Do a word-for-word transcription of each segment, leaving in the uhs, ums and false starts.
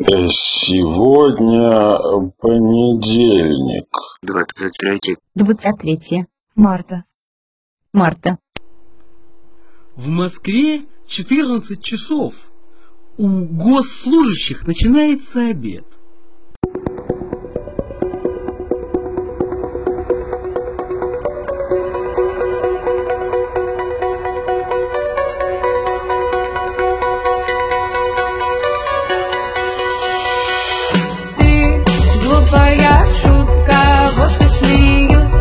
Сегодня понедельник. двадцать третье. двадцать третье марта. Марта. В Москве четырнадцать часов. У госслужащих начинается обед. Глупая шутка, вот и смеюсь.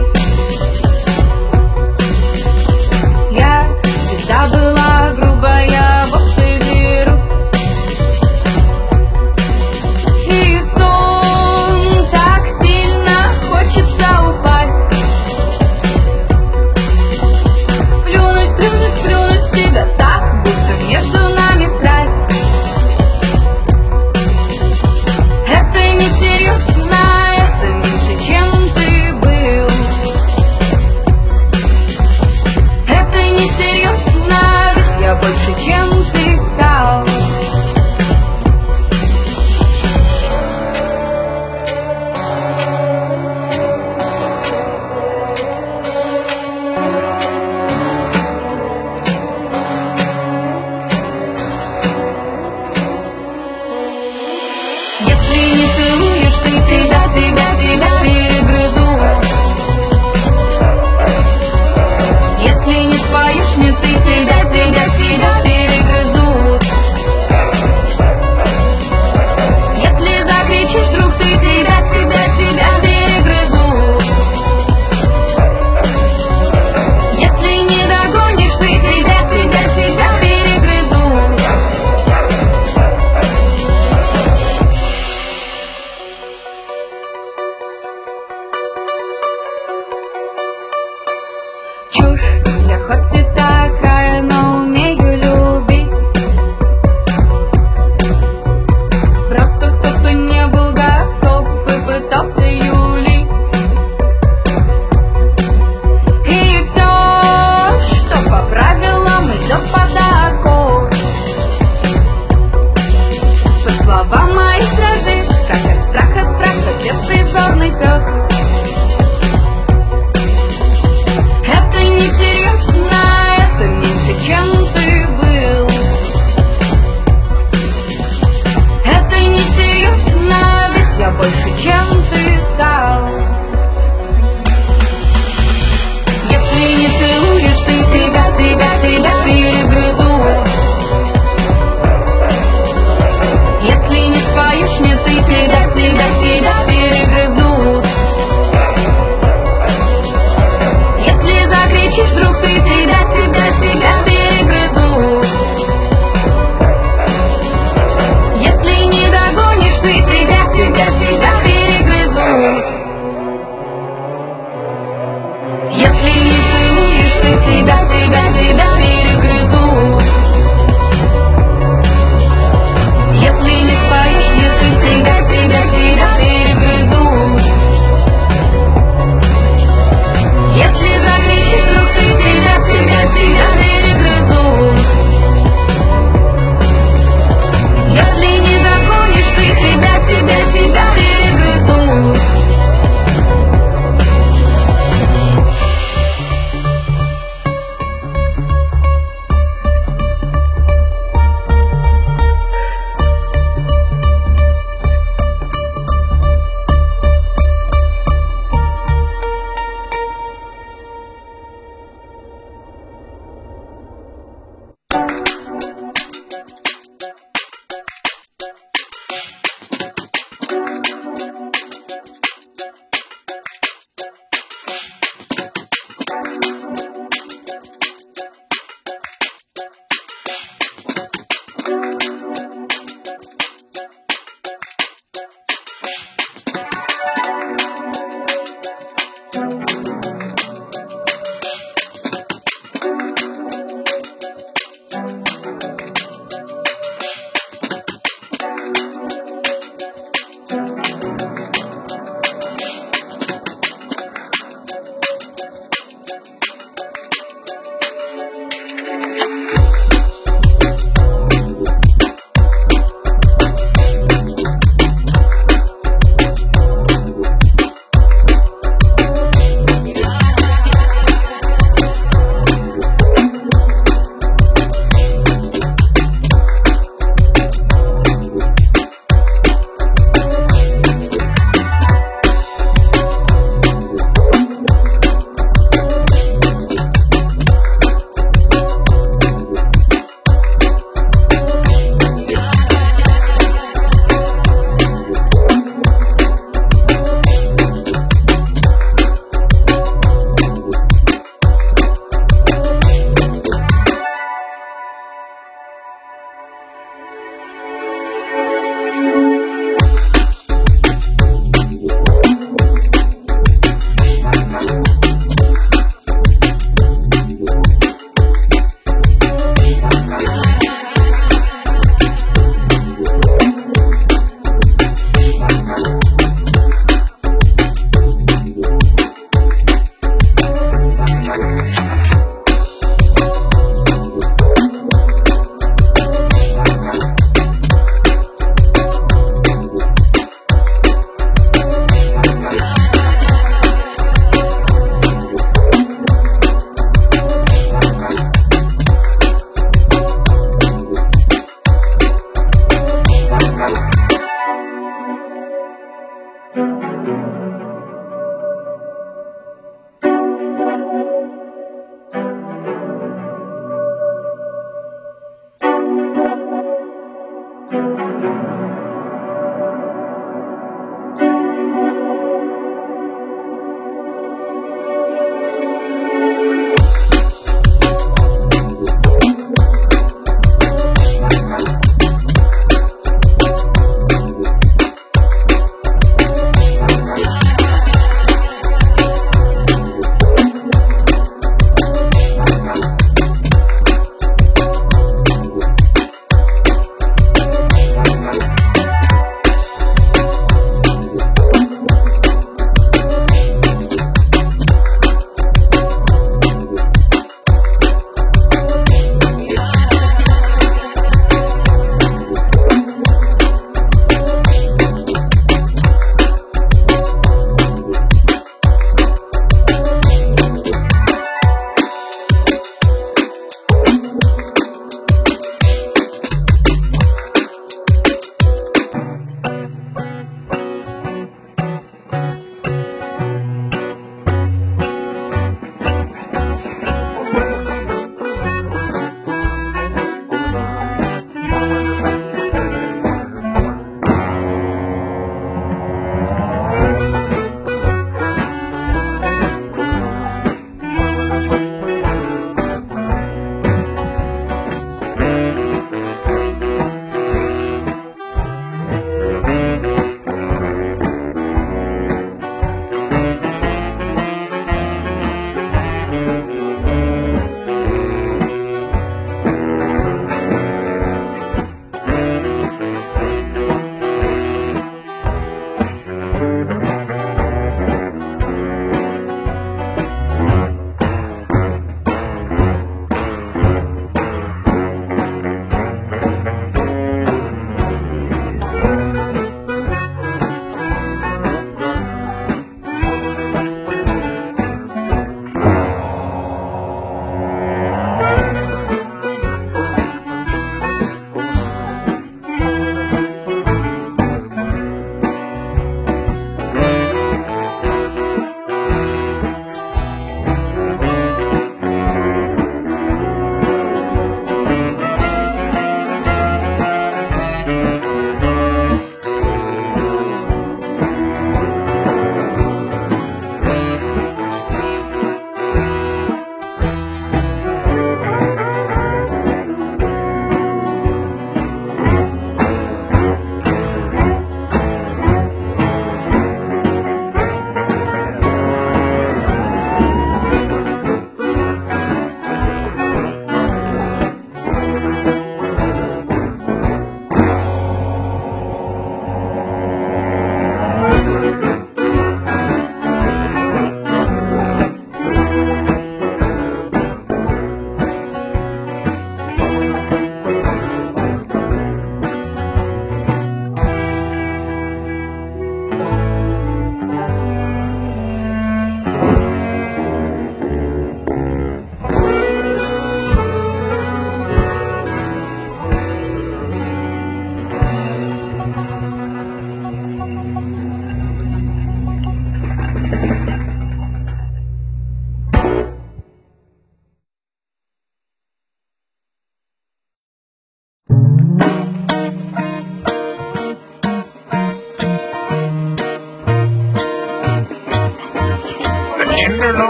Я всегда была грубая, вот и дерусь. И в сон так сильно хочется упасть. Плюнуть, плюнуть, плюнуть в тебя так, будто между нами страсть. Это не серьезно, это меньше, чем ты был. Это не серьезно, ведь я больше, чем ты стал. Если не целуешь ты тебя, тебя, тебя перегрызу. Если не споешь мне ты тебя, тебя, тебя перегрызу. Если закричишь вдруг ты тебя, тебя, тебя перегрызу. Если не догонишь ты тебя, тебя, тебя перегрызу. Чушь, я хоть и такая, но умею любить. Просто кто-то не был готов и пытался юлить. И все, что по правилам идет под аккорд. По словам моих дрожишь, как от страха, страха беспризорный пес. Это не серьезно, это меньше, чем ты был. Это не серьезно, ведь я больше, чем ты стал. Если не целуешь ты тебя, тебя, тебя перегрызу. Если не споешь мне ты тебя, тебя, тебя перегрызу. Если закричишь вдруг ты тебя, тебя, тебя перегрызу. Если не догонишь ты тебя, тебя, тебя перегрызу. Если не целуешь ты тебя, тебя, тебя перегрызу. Если не споешь мне ты тебя, тебя, тебя перегрызу. Если закричишь вдруг ты тебя, тебя, тебя перегрызу. Если не догонишь ты тебя, тебя, тебя перегрызу.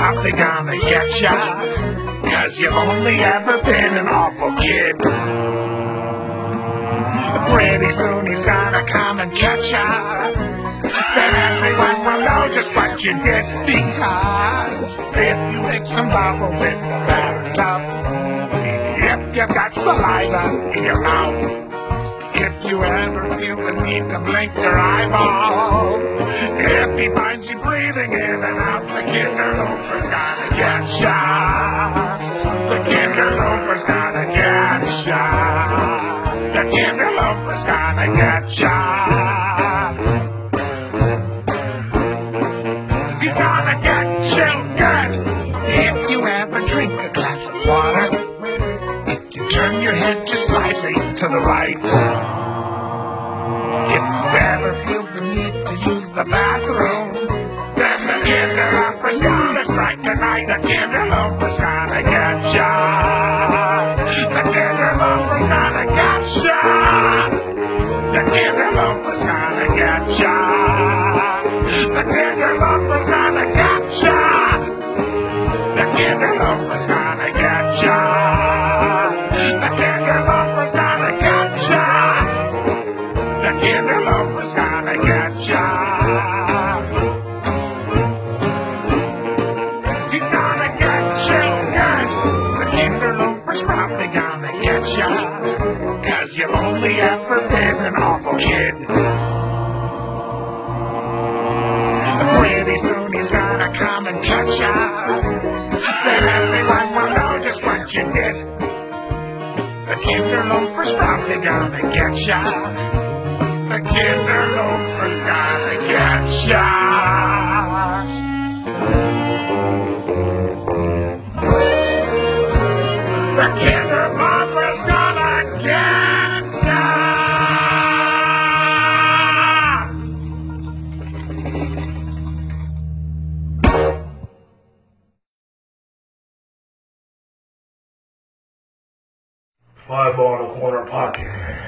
probably gonna get ya, 'cause you've only ever been an awful kid. Pretty soon he's gonna come and catch ya, then everyone will know just what you did. Because if you make some bubbles in the bathtub, if you've got saliva in your mouth, if you ever feel the need to blink your eyeballs, if he finds you breathing in and out, the Kinderloper's gonna get ya. The Kinderloper's gonna get ya. The Kinderloper's gonna get ya. He's gonna get you good. If you ever drink a glass of water, if you turn your head just slightly to the right, if you ever feel the need to use the bathroom, then the Kinderloper's gonna strike tonight. The Kinderloper's gonna get ya. The Kinderloper's gonna get ya. The Kinderloper's gonna get ya. The Kinderloper's gonna get ya. The Kinderloper's gonna get ya. The Kinderloper's gonna get ya. The Kinderloper's gonna get ya. He's gonna get you good. The Kinderloper's probably gonna get ya, 'cause you've only ever been an awful kid. Pretty soon he's gonna come and catch ya, then everyone will know just what you did. The Kinderloper's probably gonna get ya. The Kinderloper's gonna get ya. The Kinderloper's gonna get ya. Five ball in the corner pocket.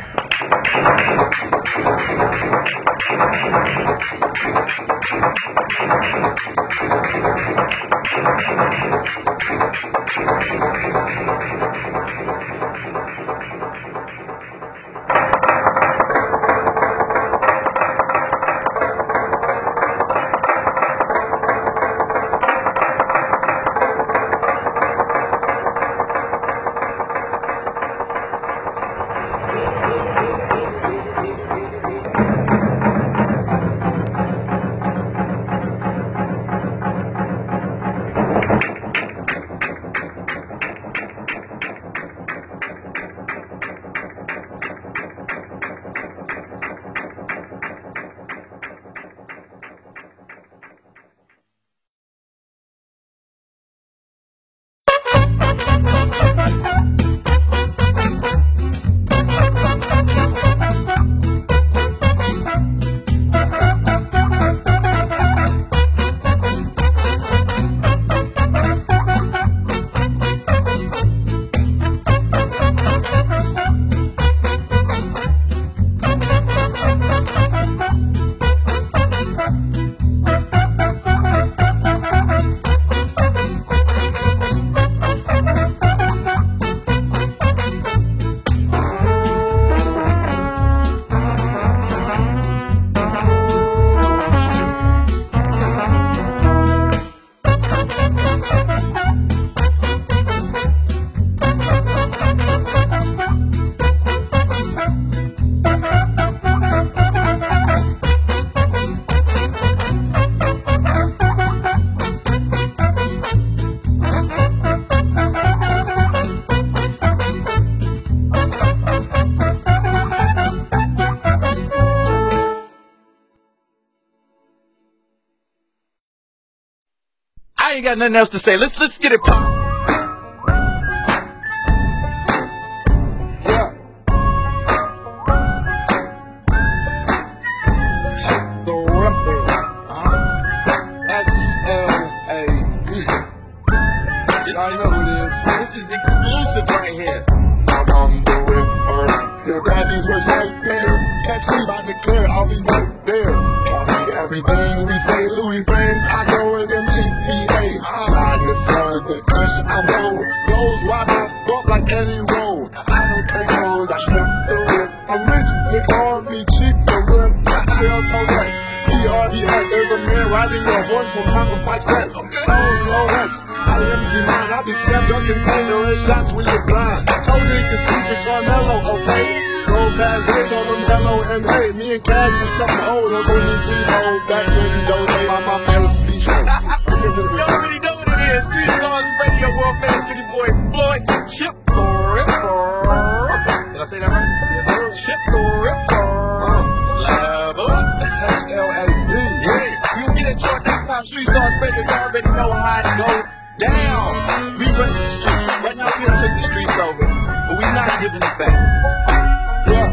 I ain't got nothing else to say. Let's let's get it poppin'. Yeah. The Ripper. S L A P. Y'all know who it is. This is exclusive right here. I'm the Ripper. Your daddy's was right there. Catch me by the clear, I'll be right there. Everything we say, Louis friends, I go in them G P A. I I'm on those wide bump like Eddie Roll. I don't take hoes, I step through it. I'm rich, they call me cheap, the real fat shell toe nuts. E R D S, there's a man riding a horse from top of my steps. Oh, no rush, I am Z nine, I be slammed up container and shots when you're blind. Told niggas keep it Carmelo, okay? Go bad, they told them hello and hey. Me and Cash was something old, those only please hold back when you don't know my mama melody show. You already know what it is. Street Stars Radio World Famous City Boy Floyd Chip the Ripper. Did I say that right? Yes, sir. Chip the Ripper. Slab up. S L A B. Yeah, you get it short next time. Street Stars Radio, you already know how it goes down. We run the streets. Right now, we don't take the streets over, but we not giving it back. Yeah.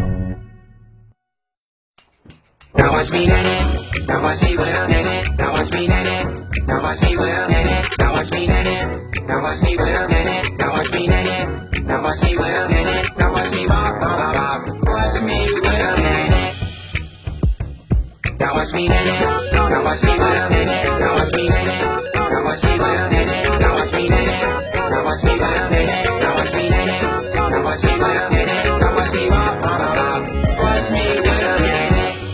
Now watch me net it, now watch me with a net it, now watch me net it, now watch me with a net it, now watch me net it, now watch me with a net it, now watch me net it, now watch me with a net it, now watch me walk, bop, bop, bop, watch me with a net it. Now watch me net it, now watch me with a net it, now watch me net it, now watch me with a net it, now watch me net it, now watch me with a net it, now watch me net it, now watch me with a net it, now watch me walk, bop, bop, bop, watch me with a net it.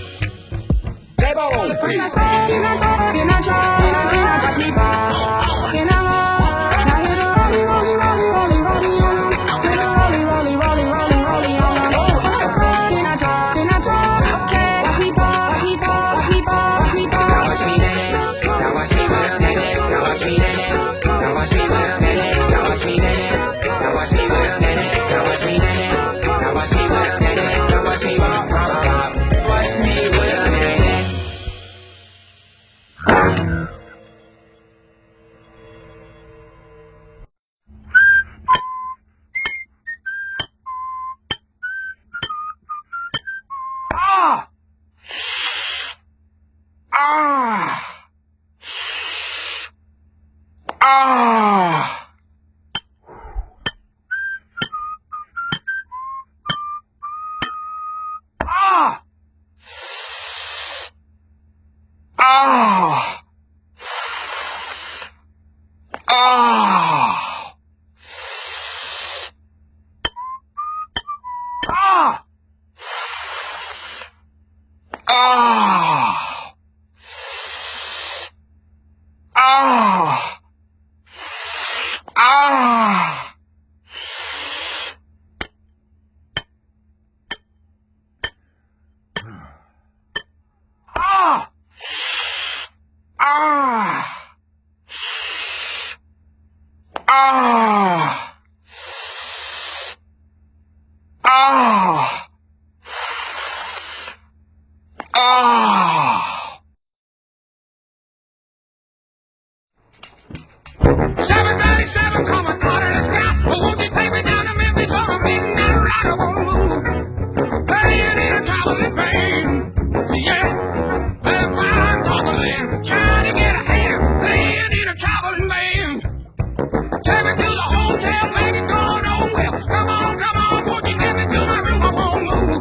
seven thirty-seven coming out of the sky. Well, won't you take me down to Memphis for a midnight ride? I won't move. Playing in a traveling pain. Yeah, better find cause of land. Trying to get a hand. Playing in a traveling band. Take me to the hotel, make it go on well. Come on, come on, won't you get me to my room? I won't move.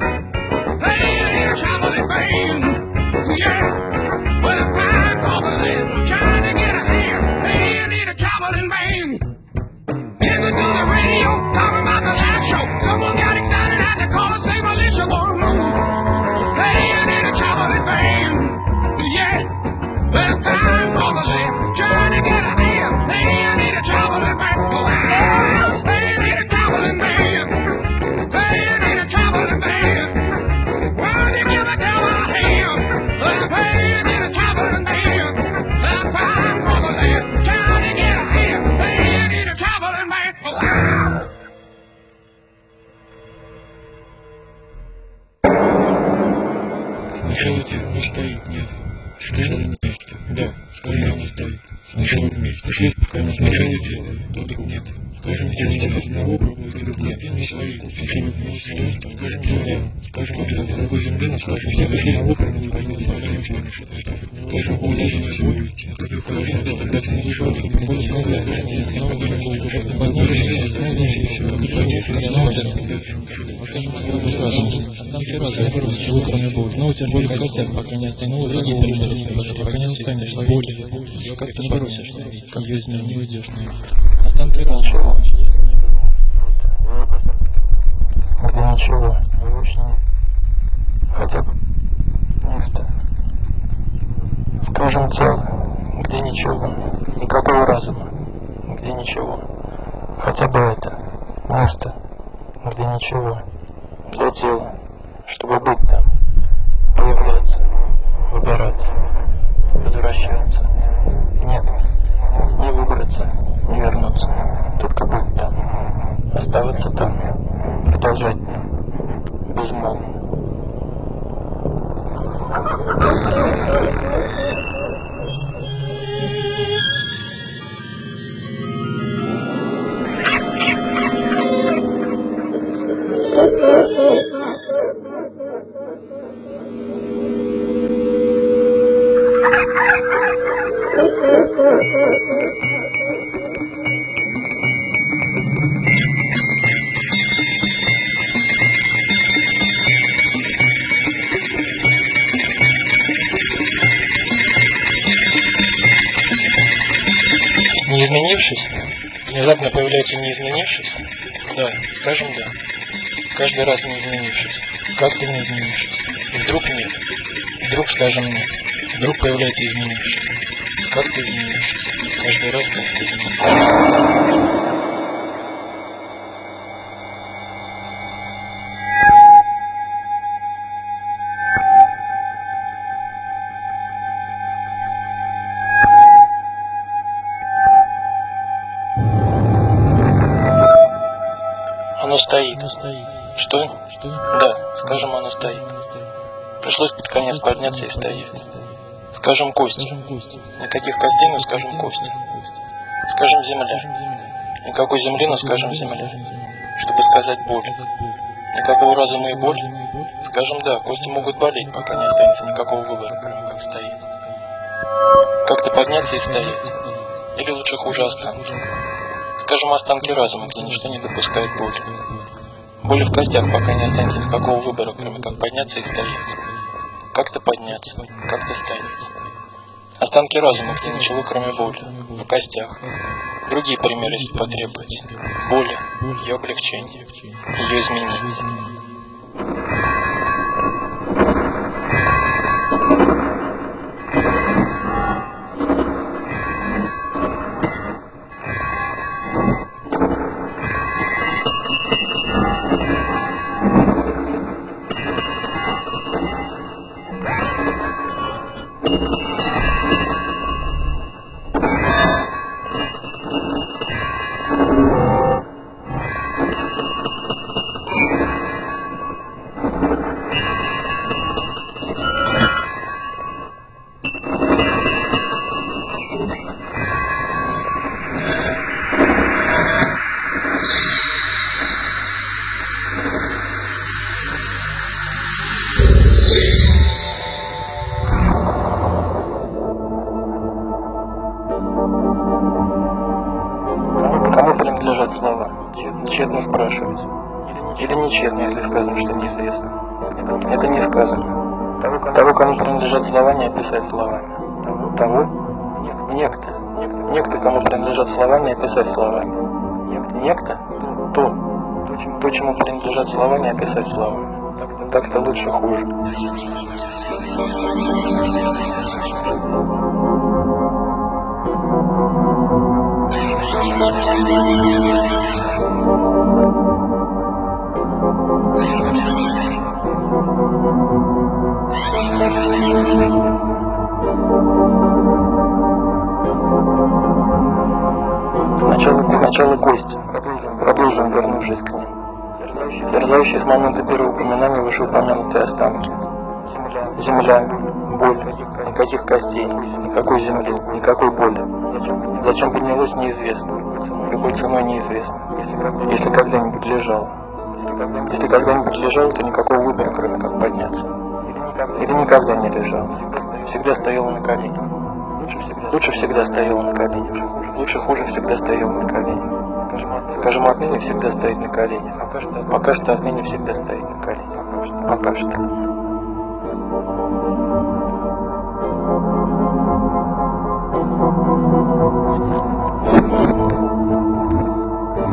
Playing in a traveling band. Yeah, better find cause of land. Trying to get a hand. Playing in a traveling band. Listen to the radio, talking about the last show. Someone got excited, had to call and say militia won't move. Playing in a traveling band. Yeah, better find cause of land. Trying to get a hand. Playing in a traveling band. Oh, wow. Playing in a traveling band. Playing in a traveling band. Why did you give a devil a hand? Playing in a traveling band. Better find cause of land. Trying to get a hand. Playing in a traveling band. Oh, wow. Слушайте, не стоит, нет. Сначала на месте. Да, сказал, не стоит. Сначала на месте. Пошли, пока мы сначала сделаем. Тут нет. Скажем, делать одного пробует, тут нет. Не стоит. Сначала вместе. Что? Скажем, делаем. Скажем, вот это дорогой земли, но скажем, все пошли на опру, не поймет, совсем что решит. Скажем, увидим всего уйти. Как и вхожу, тогда ты не решил, что ты будешь сказать, что ты снова не будешь уже не подножить, знаешь, и все. Не хочешь, снова скажем, там все разы, я говорю, чего кроме боли. Но тем более костяк, пока не остановил, другие примеры, пока не устанешь, боли. Ее как-то не бросишь, как жизнь не уйдешь. Останки ничего. Где ничего. Хотя бы место. Скажем, тело. Где ничего. Никакого разума. Где ничего. Хотя бы это. Место. Где ничего. Для тела. Чтобы быть там. Появляться. Выбираться. Возвращаться. Нет. Не выбраться. Не вернуться. Только быть там. Оставаться там. Продолжать там. Безмолвно. Не изменившись, внезапно появляется не изменившись? Да, скажем да. Каждый раз не изменившись. Как-то не изменившись. И вдруг нет. Вдруг скажем нет. Вдруг появляется изменившись. Как-то изменившись. Каждый раз как-то изменившись. Оно стоит. Что? Что? Да, скажем, оно стоит. Пришлось под конец подняться и стоять. Скажем, кость. Никаких костей, но скажем, кость. Скажем, земля. Никакой земли, но скажем, земля. Чтобы сказать боль. Никакого разума и боль. Скажем, да, кости могут болеть, пока не останется никакого выбора, кроме как стоять. Как-то подняться и стоять. Или лучше хуже останки. Скажем, останки разума, где ничто не допускает боли. Боли в костях, пока не останется никакого выбора, кроме как подняться и стоять. Как-то подняться, как-то стоять. Останки разума, где ничего, кроме воли. В костях. Другие примеры, если потребуете. Боли, ее облегчение, ее изменение. Кому принадлежат слова? Тщетно спрашивать. Или нечетно, если сказано, что неизвестно. Это не сказано. Того, кому принадлежат слова, не описать словами. Того? Некто. Некто, кому принадлежат слова, не описать словами. Некто? То. То, чему принадлежат слова, не описать словами. Так-то лучше хуже. Сначала, сначала кость. Продолжим, вернувшись к ним. Дерзающие с момента первого упоминания вышеупомянутые останки. Земля, боль, никаких костей, никакой земли, никакой боли. Зачем поднялось, неизвестно. Любой ценой неизвестно. Если когда-нибудь лежал. Если когда-нибудь лежал, то никакого выбора, кроме как подняться. Или никогда не лежал. Всегда стоял на коленях. Лучше всегда стоял на коленях. Лучше хуже всегда стоял на коленях. Скажем, отныне всегда стоит на коленях. Пока что отныне всегда стоит на коленях. Пока что. Thank you.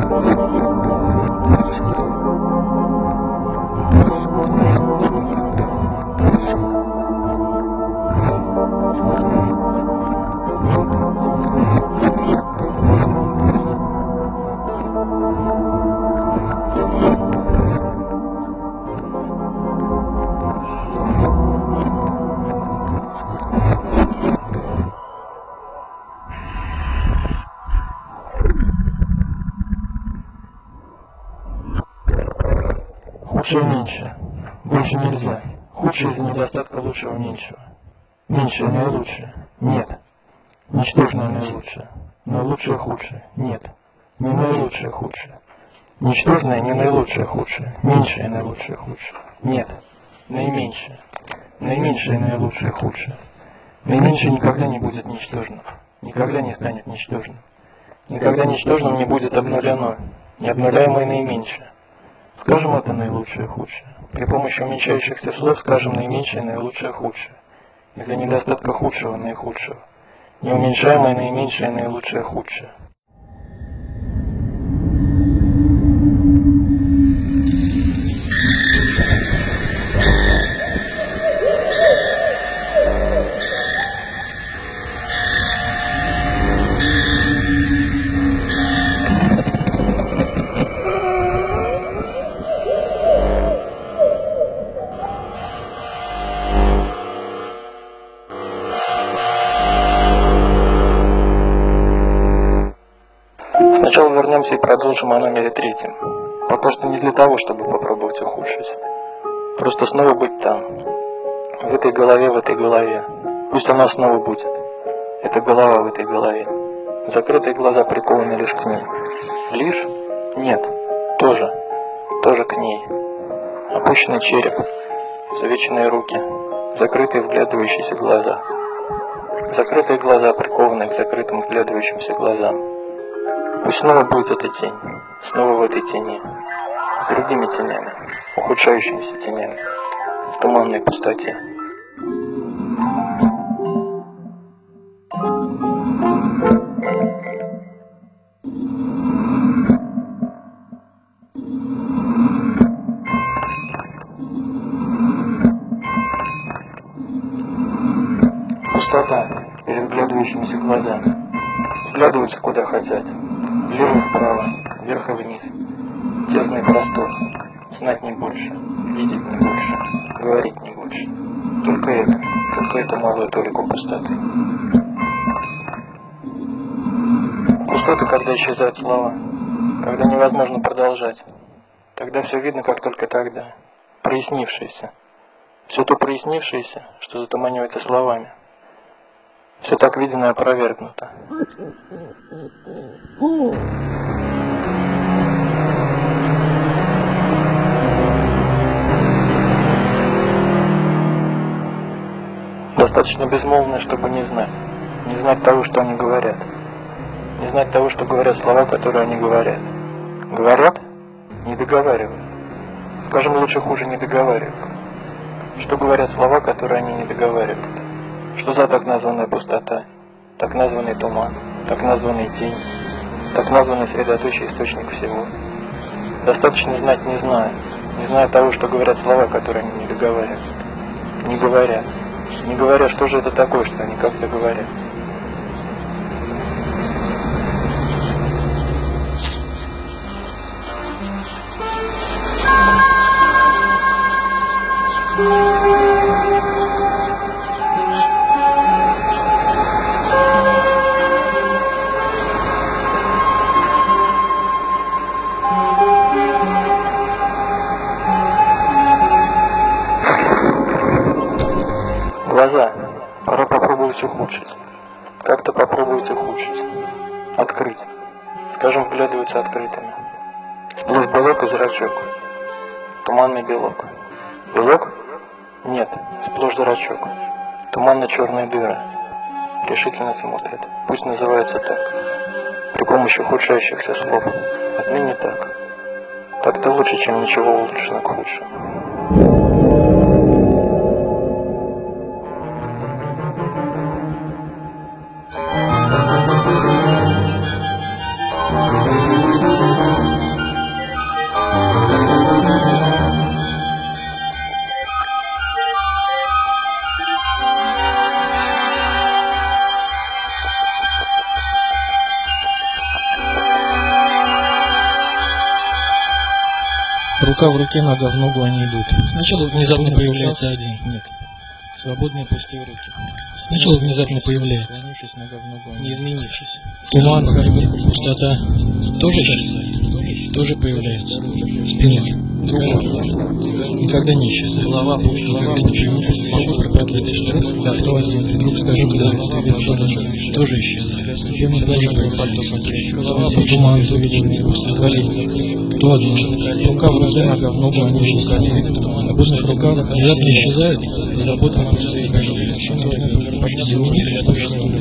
Худшее меньше. Больше нельзя. Худшее из-за недостатка лучшего меньшего. Меньшее наилучшее. Нет. Ничтожное наилучшее. Наилучшее худшее. Нет. Не наилучшее худшее. Ничтожное не наилучшее худшее. Меньшее наилучшее худшее. Нет. Наименьшее. Наименьшее наилучшее худшее. Наименьшее никогда не будет ничтожным. Никогда не станет ничтожным. Никогда ничтожным не будет обнулено. Необнуляемое наименьшее. Скажем это наилучшее худшее. При помощи уменьшающихся слов скажем наименьшее наилучшее худшее. Из-за недостатка худшего наихудшего. Неуменьшаемое наименьшее наилучшее худшее. Сначала вернемся и продолжим о номере третьем. Пока что не для того, чтобы попробовать ухудшить. Просто снова быть там. В этой голове, в этой голове. Пусть она снова будет. Это голова в этой голове. Закрытые глаза прикованы лишь к ней. Лишь? Нет. Тоже. Тоже к ней. Опущенный череп. Завеченные руки. Закрытые вглядывающиеся глаза. Закрытые глаза прикованы к закрытым вглядывающимся глазам. Пусть снова будет эта тень, снова в этой тени, с другими тенями, ухудшающимися тенями, в туманной пустоте. Пустота перед вглядывающимися глазами. Вглядываются куда хотят. Влево и вправо, вверх и вниз. Тесный простор. Знать не больше, видеть не больше, говорить не больше. Только это, только эту малую толику пустоты. Пустота, когда исчезают слова, когда невозможно продолжать. Тогда все видно, как только тогда. Прояснившееся. Все то прояснившееся, что затуманивается словами. Все так видено и опровергнуто. Достаточно безмолвно, чтобы не знать. Не знать того, что они говорят. Не знать того, что говорят слова, которые они говорят. Говорят? Не договаривают. Скажем, лучше хуже не договаривают. Что говорят слова, которые они не договаривают? Что за так названная пустота, так названный туман, так названный тень, так названный средоточие источник всего? Достаточно знать не зная, не зная того, что говорят слова, которые они не договаривают. Не говорят. Не говоря, что же это такое, что они как-то говорят. Глаза. Пора попробовать ухудшить. Как-то попробовать ухудшить. Открыть. Скажем, вглядываются открытыми. Сплошь белок и зрачок. Туманный белок. Белок? Нет, сплошь зрачок. Туманно-черная дыра. Решительно смотрят. Пусть называется так. При помощи ухудшающихся слов. Отныне так. Так-то лучше, чем ничего улучшено к худшему. Thank you. Рука в руке, нога в ногу они идут. Сначала внезапно появляется один. Нет. Свободные пустые руки. Сначала внезапно появляется. Не изменившись. Туман, пустота. Тоже исчезает. Тоже появляется. Спина. Никогда не исчезает. Голова, никогда не появляется. Могу прокатывать еще раз. Да, кто один. Вдруг скажу, когда тоже исчезает. Постепенно тоже появляется. Голова, туман, пустота. Кто один. Рука в руке, нога в ногу, они исчезают. В свободных руках внезапно исчезают. Разработанным изменили, что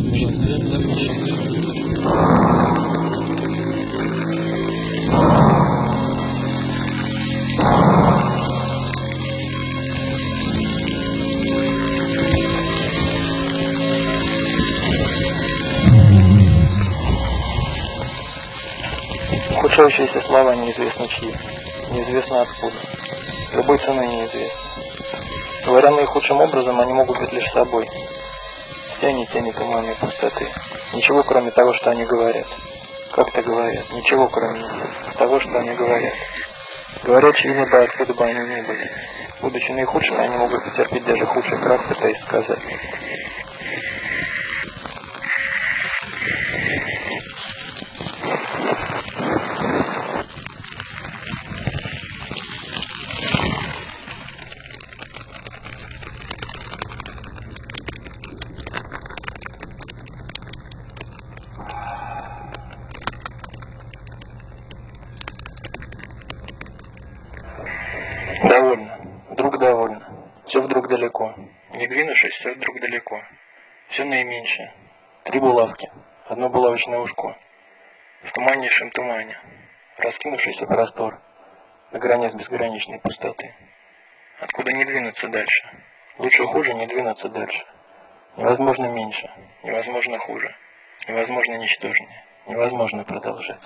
Ухудшающиеся слова неизвестно чьи, неизвестно откуда, любой ценой неизвестно. Говоря наихудшим образом, они могут быть лишь собой. Все они тени туманной пустоты. Ничего, кроме того, что они говорят. Как-то говорят. Ничего, кроме того, что они говорят. Говорят чьи-либо, откуда бы они ни были. Будучи наихудшими, они могут потерпеть даже худший крах, пытаясь сказать. Довольно. Вдруг довольно. Все вдруг далеко. Не двинувшись, все вдруг далеко. Все наименьшее. Три булавки. Одно булавочное ушко. В туманнейшем тумане. Раскинувшийся простор. На грани с безграничной пустоты. Откуда не двинуться дальше? Лучше хуже не двинуться дальше. Невозможно меньше. Невозможно хуже. Невозможно ничтожнее. Невозможно продолжать.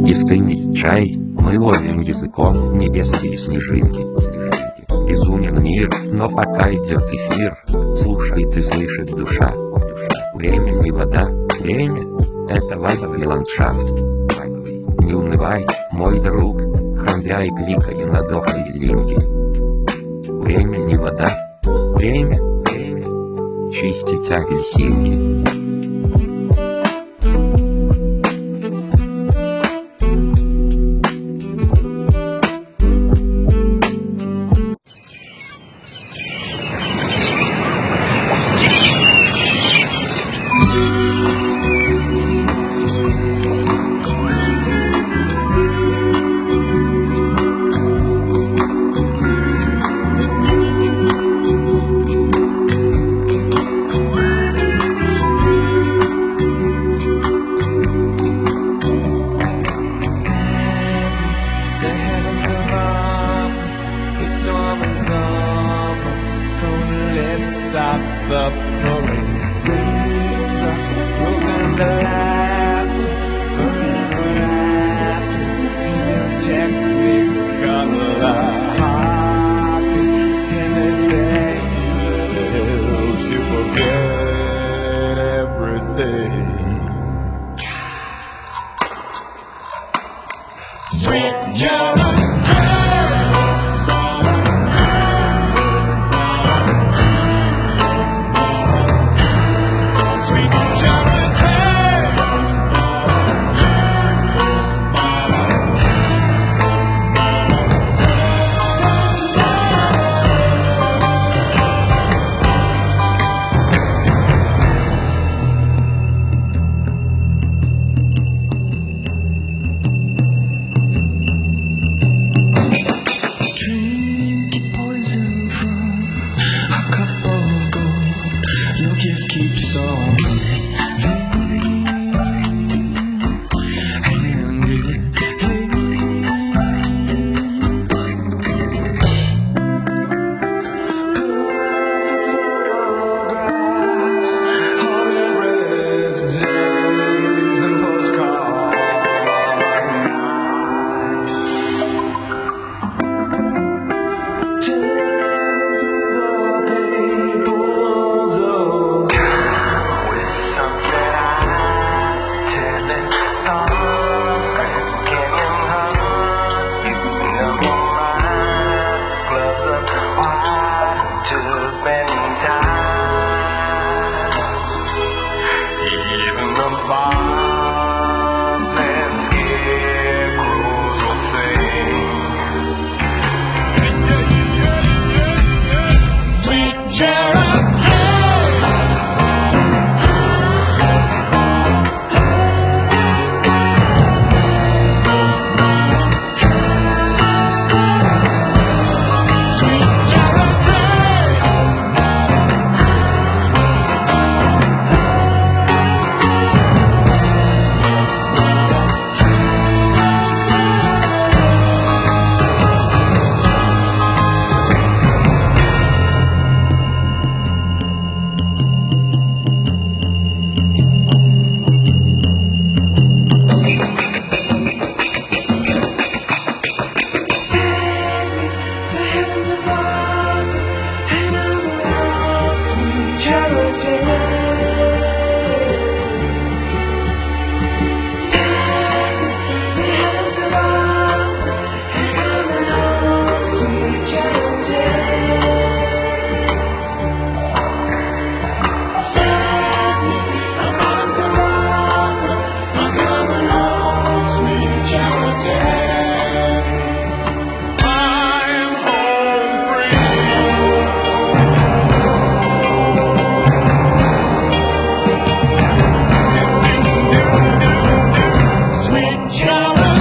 и стынет чай, мы ловим языком небесные снежинки. Безумен мир, но пока идет эфир, слушает и слышит душа. Время не вода, время — это вайбовый ландшафт. Не унывай, мой друг, хандя и кликай на дохлые линки. Время не вода, время, время чистить апельсинки. Stop the parade. Raindrops rolls in the laughter, forever after. In your technicolor heartbeat, and they say helps you forget everything. Sweet German. Keeps on Sweet child.